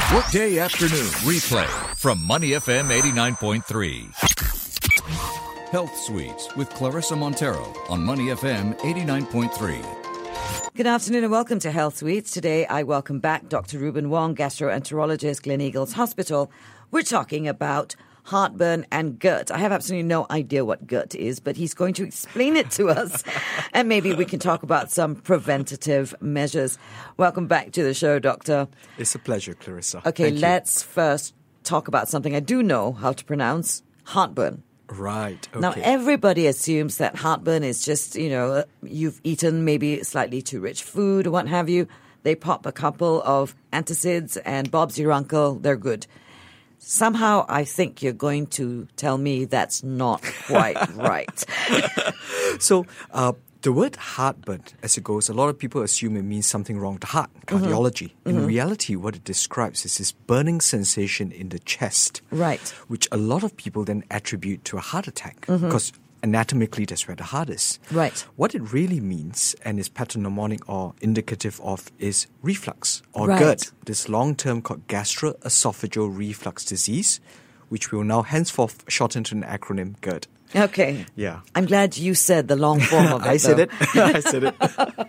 Workday afternoon replay from Money FM 89.3. Health Suites with Clarissa Montero on Money FM 89.3. Good afternoon and welcome to Health Suites. Today I welcome back Dr. Ruben Wong, gastroenterologist, Gleneagles Hospital. We're talking about heartburn and GERD. I have absolutely no idea what GERD is, but he's going to explain it to us. And maybe we can talk about some preventative measures. Welcome back to the show, Doctor. It's a pleasure, Clarissa. Okay, let's first talk about something I do know how to pronounce, heartburn. Right. Okay. Now, everybody assumes that heartburn is just, you've eaten maybe slightly too rich food or what have you. They pop a couple of antacids and Bob's your uncle, they're good. Somehow, I think you're going to tell me that's not quite right. So, the word heartburn, as it goes, a lot of people assume it means something wrong with the heart, cardiology. In reality, what it describes is this burning sensation in the chest. Right. Which a lot of people then attribute to a heart attack because anatomically that's where the heart is. Right. What it really means and is pathognomonic or indicative of is reflux or Right. GERD, this long-term called gastroesophageal reflux disease, which we will now henceforth shorten to an acronym GERD. Okay. Yeah. I'm glad you said the long form of it. I said though. it. I said it.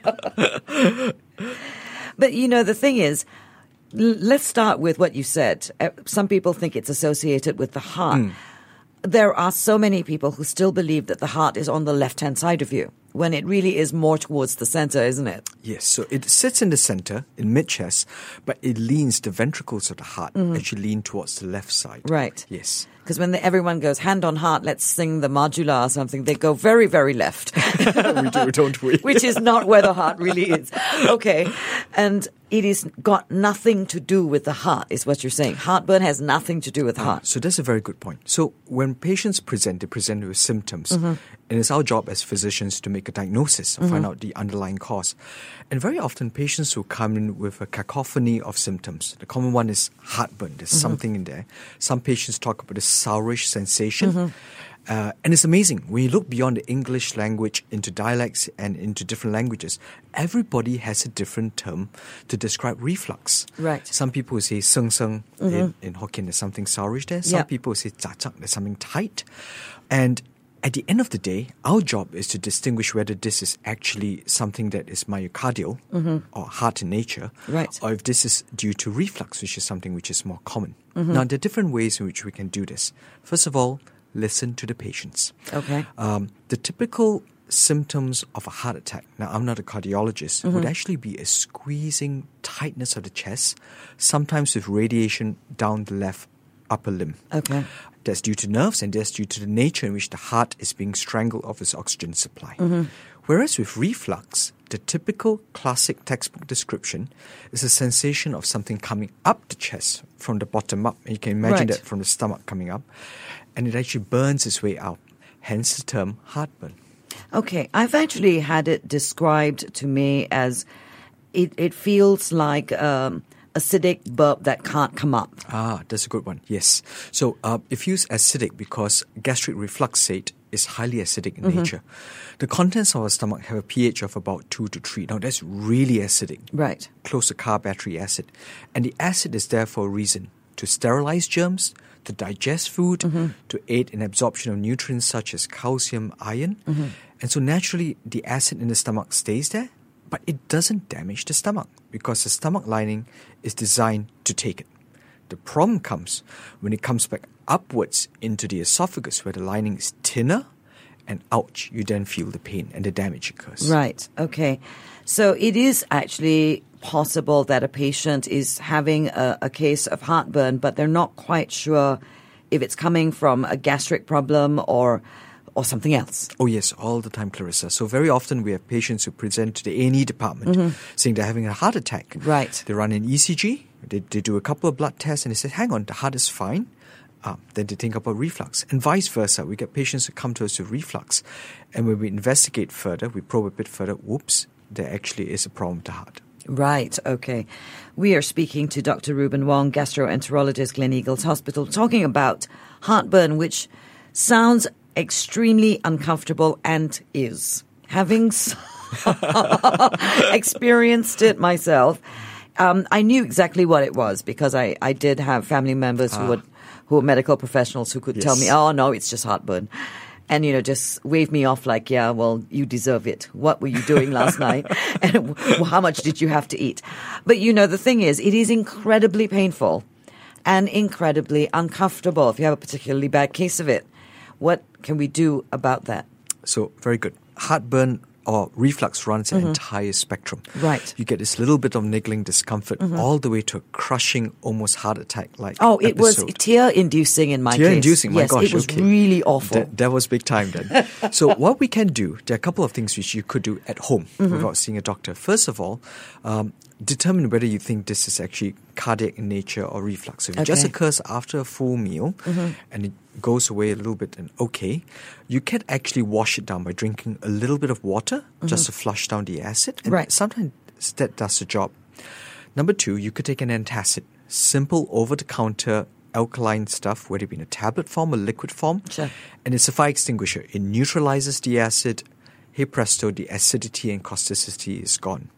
But, the thing is, let's start with what you said. Some people think it's associated with the heart. There are so many people who still believe that the heart is on the left-hand side of you, when it really is more towards the center, isn't it? Yes, so it sits in the center, in mid-chest, but it leans, the ventricles of the heart actually lean towards the left side. Right. Yes. Because when everyone goes hand on heart, let's sing the Majula or something, they go very, very left. We do, don't we? Which is not where the heart really is. Okay. And it is got nothing to do with the heart, is what you're saying. Heartburn has nothing to do with the heart. So that's a very good point. So when patients present, they present with symptoms. And it's our job as physicians to make a diagnosis, find out the underlying cause. And very often patients will come in with a cacophony of symptoms. The common one is heartburn. There's something in there. Some patients talk about a sourish sensation. And it's amazing. When you look beyond the English language into dialects and into different languages, everybody has a different term to describe reflux. Right. Some people will say seng seng in Hokkien, there's something sourish there. Some people say cha cha, there's something tight. And at the end of the day, our job is to distinguish whether this is actually something that is myocardial or heart in nature, Right. or if this is due to reflux, which is something which is more common. Now, there are different ways in which we can do this. First of all, listen to the patients. Okay. The typical symptoms of a heart attack, now I'm not a cardiologist, would actually be a squeezing tightness of the chest, sometimes with radiation down the left upper limb. Okay. That's due to nerves and that's due to the nature in which the heart is being strangled of its oxygen supply. Whereas with reflux, the typical classic textbook description is a sensation of something coming up the chest from the bottom up. And you can imagine Right. that from the stomach coming up. And it actually burns its way out. Hence the term heartburn. Okay. I've actually had it described to me as it feels like acidic burp that can't come up. Ah, that's a good one. Yes. So it feels acidic because gastric refluxate is highly acidic in nature. The contents of our stomach have a pH of about 2 to 3. Now, that's really acidic. Right. Close to car battery acid. And the acid is there for a reason. To sterilize germs, to digest food, to aid in absorption of nutrients such as calcium, iron. And so naturally, the acid in the stomach stays there, but it doesn't damage the stomach because the stomach lining is designed to take it. The problem comes when it comes back upwards into the esophagus where the lining is thinner, and ouch, you then feel the pain and the damage occurs. Right. Okay. So it is actually possible that a patient is having a case of heartburn, but they're not quite sure if it's coming from a gastric problem or something else. Oh yes, all the time, Clarissa. So very often we have patients who present to the A&E department saying they're having a heart attack. Right. They run an ECG, they do a couple of blood tests and they say, hang on, the heart is fine. Then they think about reflux. And vice versa. We get patients who come to us with reflux. And when we investigate further, we probe a bit further, whoops, there actually is a problem with the heart. Right, okay. We are speaking to Dr. Ruben Wong, gastroenterologist, Gleneagles Hospital, talking about heartburn, which sounds extremely uncomfortable and is. Having experienced it myself, I knew exactly what it was because I did have family members who were medical professionals who could tell me, oh, no, it's just heartburn. And, just wave me off like, yeah, well, you deserve it. What were you doing last night? And how much did you have to eat? But, the thing is, it is incredibly painful and incredibly uncomfortable if you have a particularly bad case of it. What can we do about that? So, very good. Heartburn or reflux runs an entire spectrum. Right. You get this little bit of niggling discomfort all the way to a crushing, almost heart attack-like it was tear-inducing in my case. Tear-inducing, my yes, gosh. It was really awful. That was big time then. So what we can do, there are a couple of things which you could do at home without seeing a doctor. First of all, determine whether you think this is actually cardiac in nature or reflux. So if it just occurs after a full meal and it goes away a little bit and you can actually wash it down by drinking a little bit of water just to flush down the acid. And sometimes that does the job. Number 2, you could take an antacid, simple over-the-counter alkaline stuff, whether it be in a tablet form or liquid form. Sure. And it's a fire extinguisher. It neutralizes the acid. Hey presto, the acidity and causticity is gone.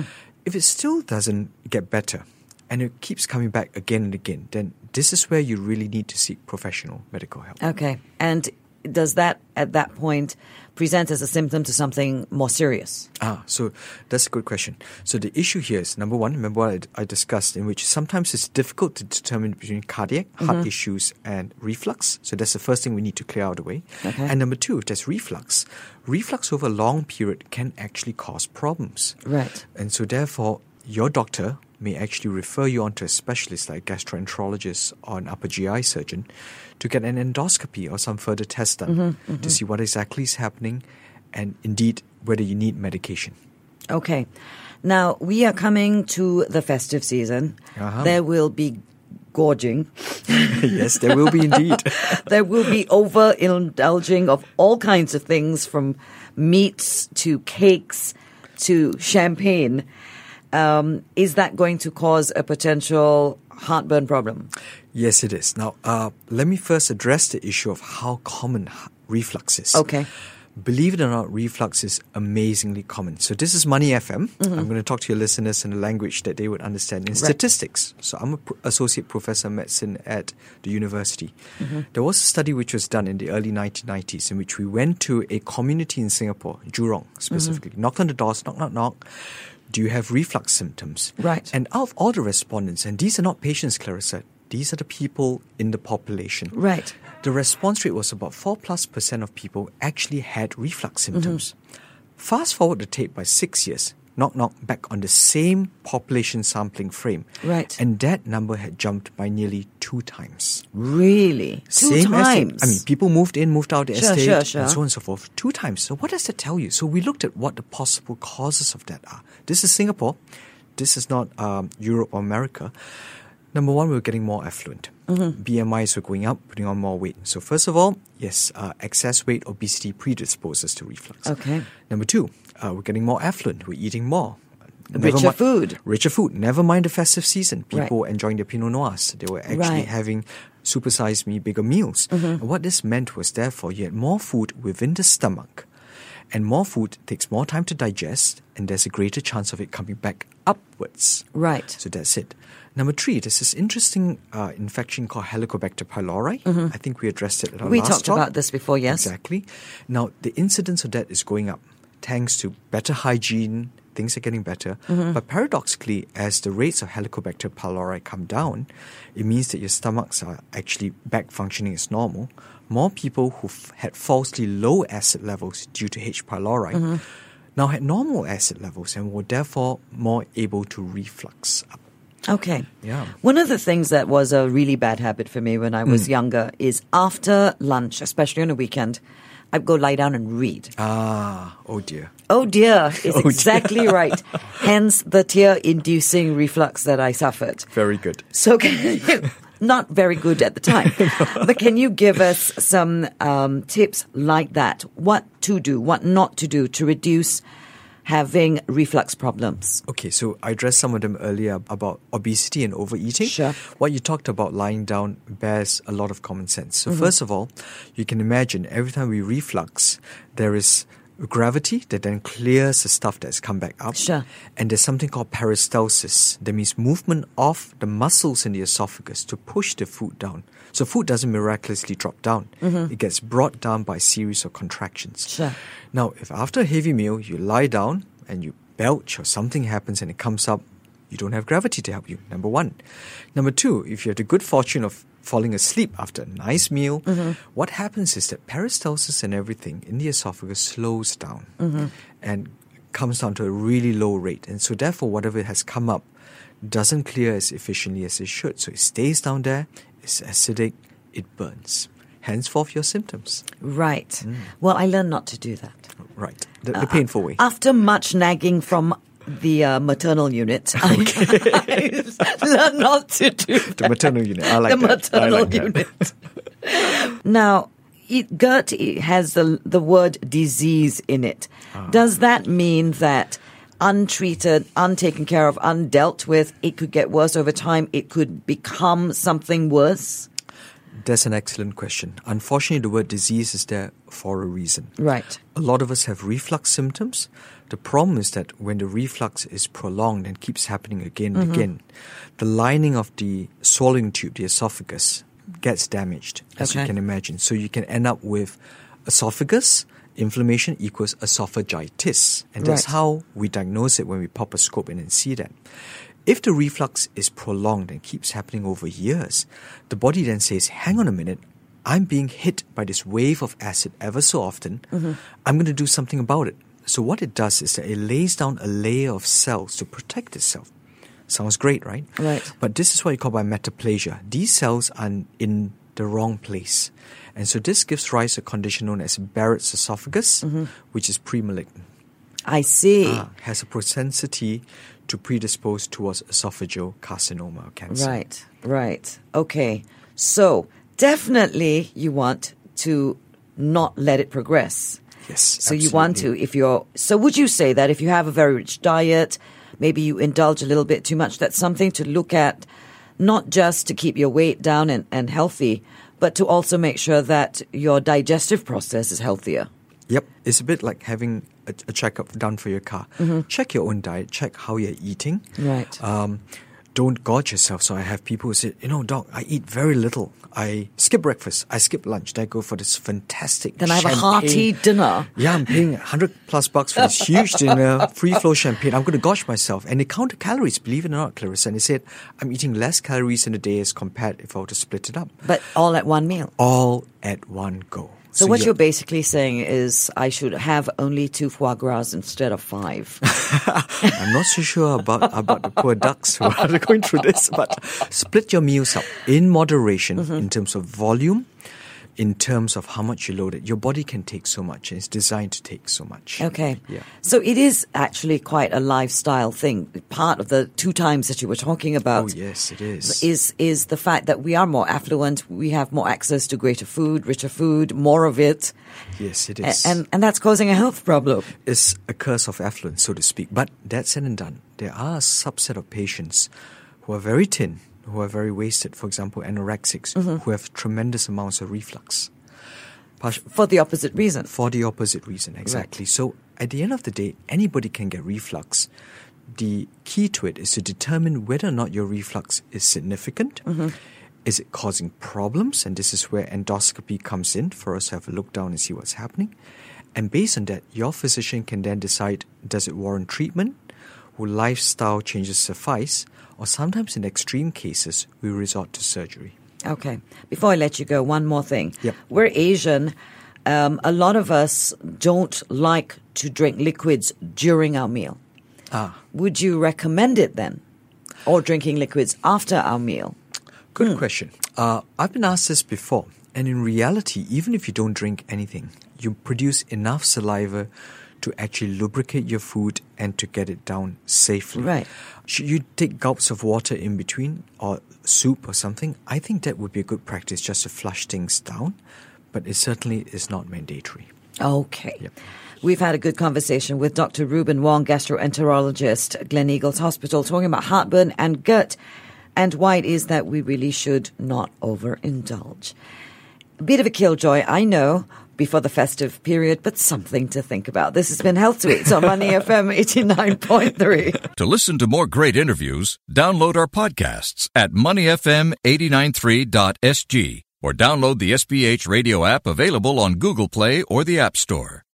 If it still doesn't get better and it keeps coming back again and again, then this is where you really need to seek professional medical help. Okay. And does that, at that point, present as a symptom to something more serious? So that's a good question. So the issue here is, number 1, remember what I discussed, in which sometimes it's difficult to determine between cardiac, heart issues, and reflux. So that's the first thing we need to clear out of the way. Okay. And number 2, there's reflux. Reflux over a long period can actually cause problems. Right. And so therefore, your doctor may actually refer you on to a specialist like gastroenterologist or an upper GI surgeon to get an endoscopy or some further tests done to see what exactly is happening and indeed whether you need medication. Okay. Now, we are coming to the festive season. There will be gorging. Yes, there will be indeed. There will be overindulging of all kinds of things, from meats to cakes to champagne. Is that going to cause a potential heartburn problem? Yes, it is. Now, let me first address the issue of how common reflux is. Okay. Believe it or not, reflux is amazingly common. So this is Money FM. I'm going to talk to your listeners in a language that they would understand in statistics. So I'm an associate professor of medicine at the university. There was a study which was done in the early 1990s in which we went to a community in Singapore, Jurong specifically, knocked on the doors, knock, knock, knock. Do you have reflux symptoms? Right. And out of all the respondents, and these are not patients, Clarissa, these are the people in the population. Right. The response rate was about 4+% of people actually had reflux symptoms. Fast forward the tape by 6 years, knock, knock, back on the same population sampling frame. Right. And that number had jumped by nearly 2 times. Really? Same 2 times? people moved in, moved out the estate, Sure. and so on and so forth. 2 times. So what does that tell you? So we looked at what the possible causes of that are. This is Singapore. This is not Europe or America. Number 1, we're getting more affluent. BMIs were going up, putting on more weight. So first of all, yes, excess weight, obesity predisposes to reflux. Okay. Number 2, we're getting more affluent. We're eating more. Richer food. Richer food. Never mind the festive season. People were enjoying their Pinot Noirs. They were actually having supersized me bigger meals. And what this meant was, therefore, you had more food within the stomach. And more food takes more time to digest, and there's a greater chance of it coming back upwards. Right. So that's it. Number 3, there's this interesting infection called Helicobacter pylori. I think we addressed it at our last talk. We talked about this before, yes. Exactly. Now, the incidence of that is going up thanks to better hygiene. Things are getting better. But paradoxically, as the rates of Helicobacter pylori come down, it means that your stomachs are actually back functioning as normal. More people who've had falsely low acid levels due to H. pylori now had normal acid levels and were therefore more able to reflux up. Okay. Yeah. One of the things that was a really bad habit for me when I was younger is after lunch, especially on a weekend, I'd go lie down and read. Oh dear. Oh dear is exactly right. Hence the tear-inducing reflux that I suffered. Very good. So not very good at the time. But can you give us some tips like that? What to do, what not to do to reduce having reflux problems? Okay, so I addressed some of them earlier about obesity and overeating. Sure. What you talked about lying down bears a lot of common sense. So first of all, you can imagine every time we reflux, there is gravity that then clears the stuff that's come back up. Sure. And there's something called peristalsis. That means movement of the muscles in the esophagus to push the food down. So food doesn't miraculously drop down. It gets brought down by a series of contractions. Sure. Now, if after a heavy meal you lie down and you belch or something happens and it comes up, you don't have gravity to help you, number one. Number two, if you have the good fortune of falling asleep after a nice meal, what happens is that peristalsis and everything in the esophagus slows down and comes down to a really low rate. And so therefore, whatever has come up doesn't clear as efficiently as it should. So it stays down there, it's acidic, it burns. Henceforth, your symptoms. Right. Well, I learned not to do that. Right. The painful way. After much nagging from the maternal unit, I learned not to do that. The maternal unit. I like the that. I maternal like that. unit. Now, GERD has the word disease in it. Does that mean that untreated, untaken care of, undealt with, it could get worse over time? It could become something worse? That's an excellent question. Unfortunately, the word disease is there for a reason. Right. A lot of us have reflux symptoms. The problem is that when the reflux is prolonged and keeps happening again and again, the lining of the swallowing tube, the esophagus, gets damaged, as you can imagine. So you can end up with esophagus inflammation equals esophagitis. And that's how we diagnose it when we pop a scope in and see that. If the reflux is prolonged and keeps happening over years, the body then says, hang on a minute, I'm being hit by this wave of acid ever so often. I'm going to do something about it. So what it does is that it lays down a layer of cells to protect itself. Sounds great, right? Right. But this is what you call by metaplasia. These cells are in the wrong place. And so this gives rise to a condition known as Barrett's esophagus, which is pre-malignant. I see. Has a propensity to predispose towards esophageal carcinoma or cancer. Right. Okay. So definitely you want to not let it progress. Yes, So absolutely. you want to, so would you say that if you have a very rich diet, maybe you indulge a little bit too much, that's something to look at, not just to keep your weight down and healthy, but to also make sure that your digestive process is healthier? Yep. It's a bit like having a checkup done for your car. Check your own diet. Check how you're eating. Right. Don't gorge yourself. So I have people who say, doc, I eat very little. I skip breakfast. I skip lunch. Then I go for this fantastic Then I have champagne. a hearty dinner. Yeah, I'm paying $100+ for this huge dinner, free flow champagne. I'm going to gorge myself. And they count the calories, believe it or not, Clarissa. And they said, I'm eating less calories in a day as compared if I were to split it up. But all at one meal. All at one go. So what you're basically saying is I should have only 2 foie gras instead of 5. I'm not so sure about the poor ducks who are going through this, but split your meals up in moderation in terms of volume, in terms of how much you load it. Your body can take so much. It's designed to take so much. Okay. Yeah. So it is actually quite a lifestyle thing. Part of the 2 times that you were talking about. Oh, yes, it is. Is the fact that we are more affluent, we have more access to greater food, richer food, more of it. Yes, it is. And that's causing a health problem. It's a curse of affluence, so to speak. But that said and done, there are a subset of patients who are very thin, who are very wasted, for example, anorexics, who have tremendous amounts of reflux. For the opposite reason. For the opposite reason, exactly. Right. So at the end of the day, anybody can get reflux. The key to it is to determine whether or not your reflux is significant. Is it causing problems? And this is where endoscopy comes in for us to have a look down and see what's happening. And based on that, your physician can then decide, does it warrant treatment? Will lifestyle changes suffice? Or sometimes in extreme cases, we resort to surgery. Okay. Before I let you go, one more thing. Yep. We're Asian. A lot of us don't like to drink liquids during our meal. Would you recommend it then? Or drinking liquids after our meal? Good question. I've been asked this before. And in reality, even if you don't drink anything, you produce enough saliva to actually lubricate your food and to get it down safely. Right. Should you take gulps of water in between or soup or something? I think that would be a good practice just to flush things down, but it certainly is not mandatory. Okay. Yep. We've had a good conversation with Dr. Ruben Wong, gastroenterologist, Gleneagles Hospital, talking about heartburn and gut and why it is that we really should not overindulge. A bit of a killjoy, I know, before the festive period, but something to think about. This has been Health Suites on Money FM 89.3. To listen to more great interviews, download our podcasts at moneyfm893.sg or download the SPH radio app available on Google Play or the App Store.